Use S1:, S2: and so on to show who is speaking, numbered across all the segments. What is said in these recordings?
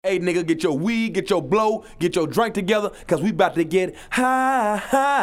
S1: Hey nigga, get your weed, get your blow, get your drink together, cause we about to get high.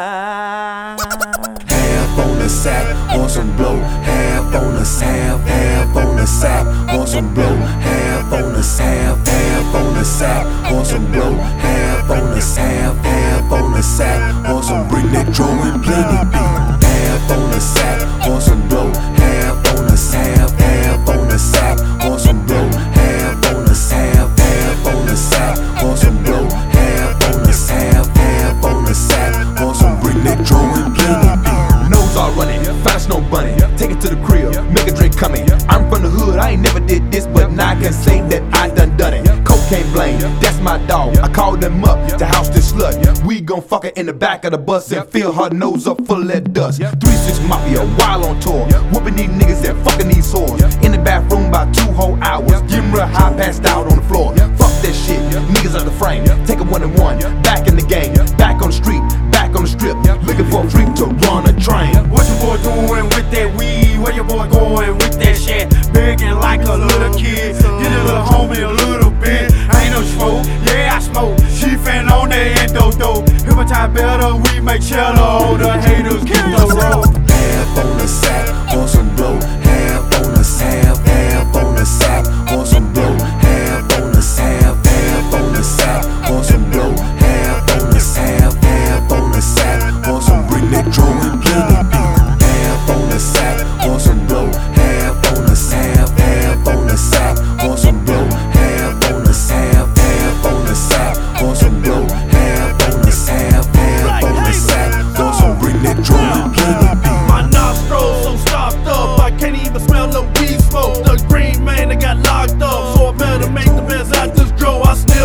S2: Half on the sack, on some blow. Half on the sack, half on the sack, on some blow. Half on the sack, half on the sack, on some blow. Half on the sack, half on the sack, on some bring that drum and plenty beat. Half on the sack, on some blow. Half on the sack, half on the sack, on some blow. Half on the sack, half on the sack, on some blow. Half on the sack, half on the sack, on some bring that drum and plenty beat.
S1: Nose all running, fast no bunny. Take it to the crib, make a drink coming. I'm from the hood, I ain't never did this, but now I can say that I done it. Cocaine blame, that's my dog. I called them up to house this slut. We gon' fuck her in the back of the bus and fill her nose up full of that dust. 3-6 Mafia, while on tour, whooping these niggas and fucking these whores. In the bathroom about 2 whole hours, getting real high, passed out on the floor. Fuck that shit, niggas out the frame. Take it 1 and 1, back in the game, back on the street, back on the strip, looking for a freak to run a train.
S3: What your boy doing with that weed? Where your boy going with that shit? Begging like a little kid, get a little homie a little bit. I ain't no smoke, yeah I smoke. She fan on that endo-dope. Hypnotize better, we make cheddar. All the haters get the road.
S2: Half on the sack, on some blow. Half on the sack, half on the sack, on some blow. Half on the sack, half on the sack, on some blow. Half on the sack, half on the sack, on some bring that drum and plenty beat. Half on the sack, on some blow. Half on the sack, half on the sack, on some blow. Half on the sack, half on the sack, on some blow. Half on the sack, half on the sack, on some bring that drum and plenty beat.
S3: My nostrils so stopped up, I can't even smell the weed smoke. The green man that got locked up, so I better make the best out this draw.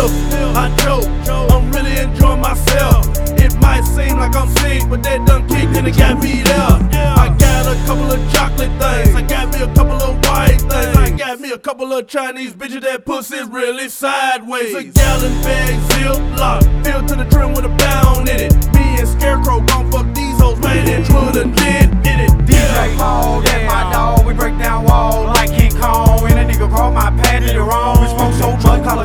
S3: I joke, I'm really enjoying myself. It might seem like I'm sick, but that done kicked and it got me there. I got a couple of chocolate things, I got me a couple of white things, I got me a couple of Chinese bitches that pussy's really sideways. A gallon bag, zip-lock, filled to the trim with a pound in it. Me and Scarecrow gon' fuck these hoes, man, and put a lid in it. DJ Paul, that's my dog, we break down walls like King Kong. And a nigga called my patty wrong. We smoke so much,